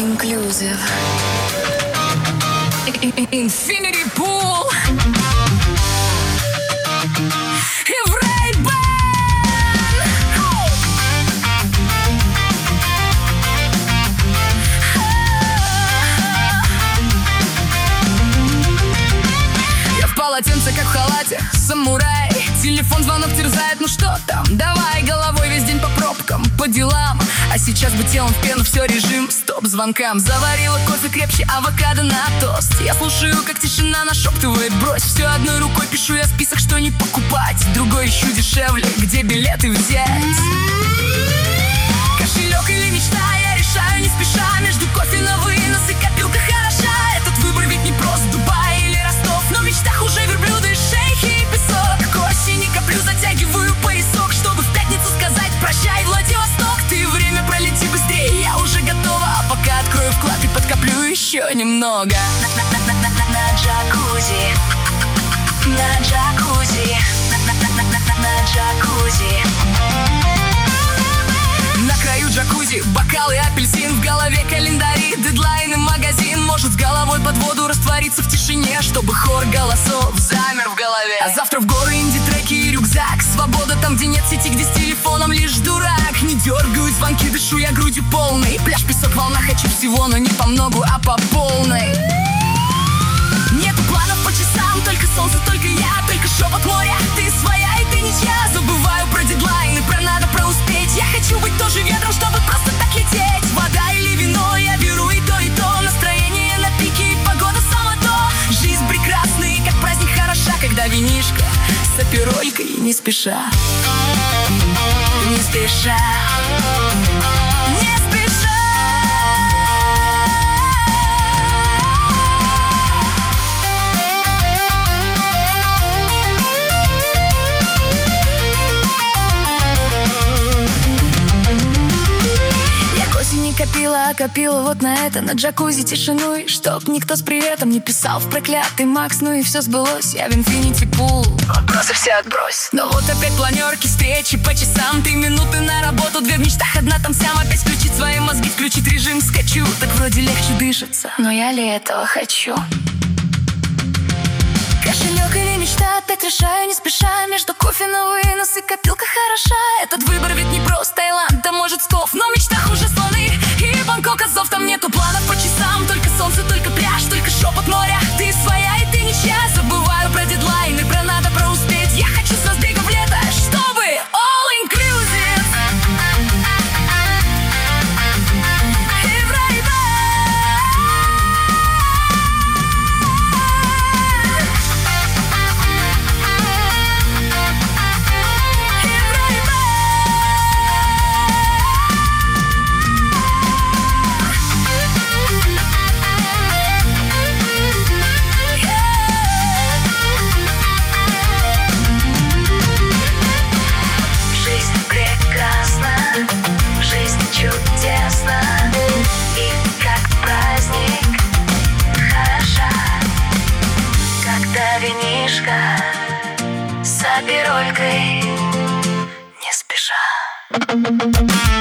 inclusive. Infinity Pool. И в Ray-Ban. Я в полотенце, как в халате, самурай. Телефон, звонок терзает, ну что там? Давай головой весь день по пробкам, по делам. А сейчас бы телом в пену, все, режим стоп звонкам. Заварила кофе крепче авокадо на тост. Я слушаю, как тишина нашептывает: брось. Все одной рукой пишу я список, что не покупать. Другой ищу дешевле, где билеты взять. Кошелек или мечта, я решаю не спеша. Между кофе на вынос и копилка хороша. Этот выбор ведь не просто Дубай или Ростов. Но в мечтах уже верблюды, шейхи и песок. К осени коплю, затягиваю поясок, чтобы в пятницу сказать прощай, Владивосток. Ты, время пролети быстрее, я уже готова. А пока открою вклад и подкоплю еще немного. На джакузи, на джакузи, на джакузи. На краю джакузи бокалы, апельсин. В голове календари, дедлайны, магазин. Может с головой под воду раствориться в тишине, чтобы хор голосов замер в голове. А завтра в горы, инди-треки и рюкзак. Свобода там, где нет сети, где с телефоном лишь дурак. Не дергаю звонки, дышу я грудью полной. Пляж, песок, волна, хочу всего, но не по многу, а по полной. Нету планов по часам, только солнце, только я, только шепот моря. Ты своя и ты ничья. Забываю про дедлайны, про надо, про успеть. Я хочу быть тоже ветром, чтобы просто так лететь. Вода или вино, я беру и то, и то. Настроение на пике и погода само то. Жизнь прекрасна и как праздник хороша, когда винишко с аперолькой не спеша. Не спеша. Не спеша. Копила вот на это, на джакузи тишину. И чтоб никто с приветом не писал в проклятый Макс. Ну и все сбылось, я в Infinity Pool. Вопросы все отбрось. Но вот опять планерки, встречи по часам. 3 минуты на работу, 2 в мечтах, одна там сям. Опять включить свои мозги, включить режим скачу. Так вроде легче дышится, но я ли этого хочу? Кошелек или мечта, опять решаю не спеша. Между кофе на вынос и копилка хороша. Этот выбор ведь не просто Таиланд, а может Сков. Но в мечтах уже слоны и Бангкок, Азов. Там нету планов по часам, только солнце, только пляж, только шепот моря. Ты своя и ты ничья. Забываю про дедлайны, про надо, про успеть. Я хочу с разбегов лета, чтобы all inclusive. И в Ray-Ban. С аперолькой не спеша.